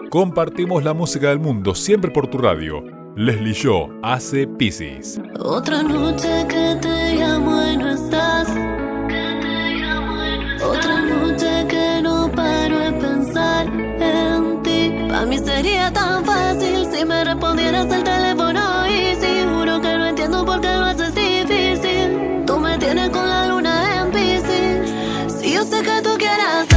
Compartimos la música del mundo siempre por tu radio. Leslie Shaw hace Piscis. Otra noche que te llamo y no estás. Otra noche que no paro de pensar en ti. Para mí sería tan fácil si me respondieras el teléfono. Y seguro que no entiendo por qué lo haces difícil. Tú me tienes con la luna en Piscis. Si yo sé que tú quieras